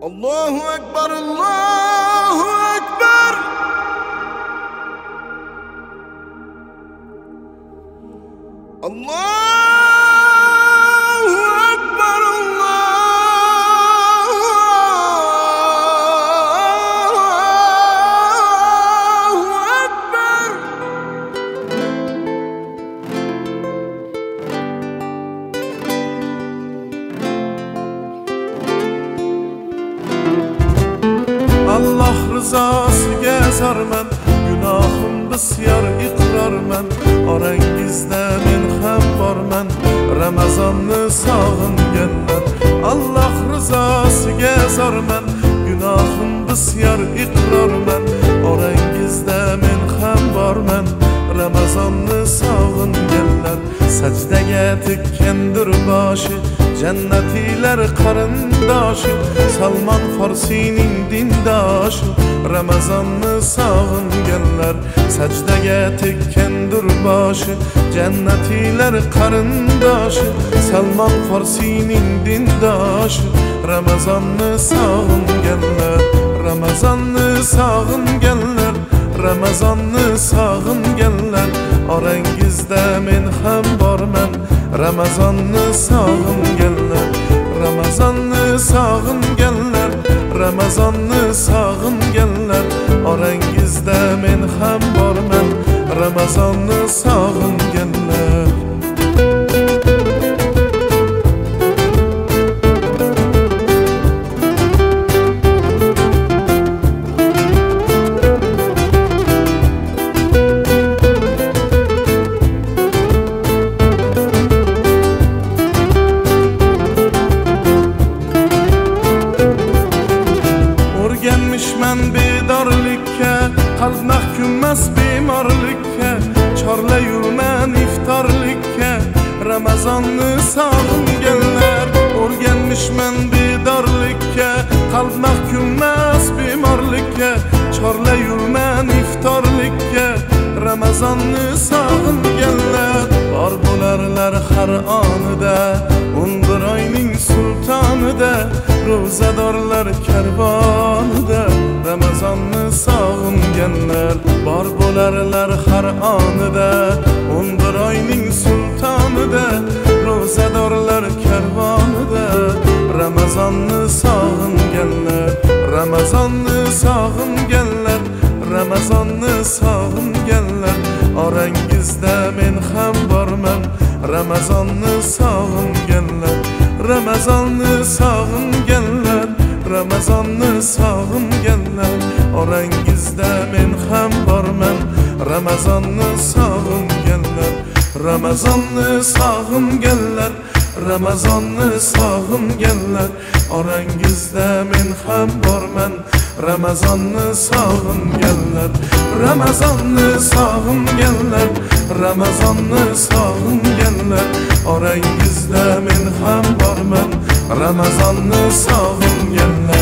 Allahu Ekber, Allahu Ekber. Allahu Ekber, Allahu Ekber. Allah rızasıga zarman, günahım bisyar iqrorman. Orangizda men ham borman, Ramazonni sog'inganman. Allah rızasıga zarman, günahım bisyar iqrorman. Orangizda men ham borman, Ramazonni sog'inganman. Sajdaga tekkandir boshi, jannatilar qarindoshi, Salman Farsining dindoshi, Ramazonni sog'inganlar. Sajdaga tekkandir boshi, jannatilar qarindoshi, Salman Farsining dindoshi, Ramazonni sog'inganlar. Ramazonni sog'inganlar, Ramazonni sog'inganlar. Orangizda men ham borman, Ramazonni sog'inganlar. Ramazonni sog'inganlar, Ramazonni sog'inganlar. Orangizda men ham borman, Ramazonni sog'inganlar. O'rganmishman bedorlikka, qalb mahkummas bemorlikka. Chorlayurman iftorlikka, Ramazonni sog'inganlar. O'rganmishman bedorlikka, qalb mahkummas bemorlikka. Chorlayurman iftorlikka, Ramazonni sog'inganlar. Bor bo'larlar har onida, 11 oyning sultonida, ro'zadorlar karvonida, Ramazonni sog'inganlar. Bor bo'larlar har onida, 11 oyning sultonida, ro'zadorlar karvonida, Ramazonni sog'inganlar. Ramazonni sog'inganlar, Ramazonni sog'inganlar. Orangizda men ham borman, Ramazonni sog'inganlar. Ramazonni sog'inganlar, Ramazonni sog'inganlar. Orangizda men ham borman, Ramazonni sog'inganlar. Ramazonni sog'inganlar, Ramazonni sog'inganlar. Orangizda men ham borman, Ramazonni sog'inganlar. Ramazonni sog'inganlar, Ramazonni sog'inganlar. Orangizda men ham borman, Ramazonni sog'inganlar.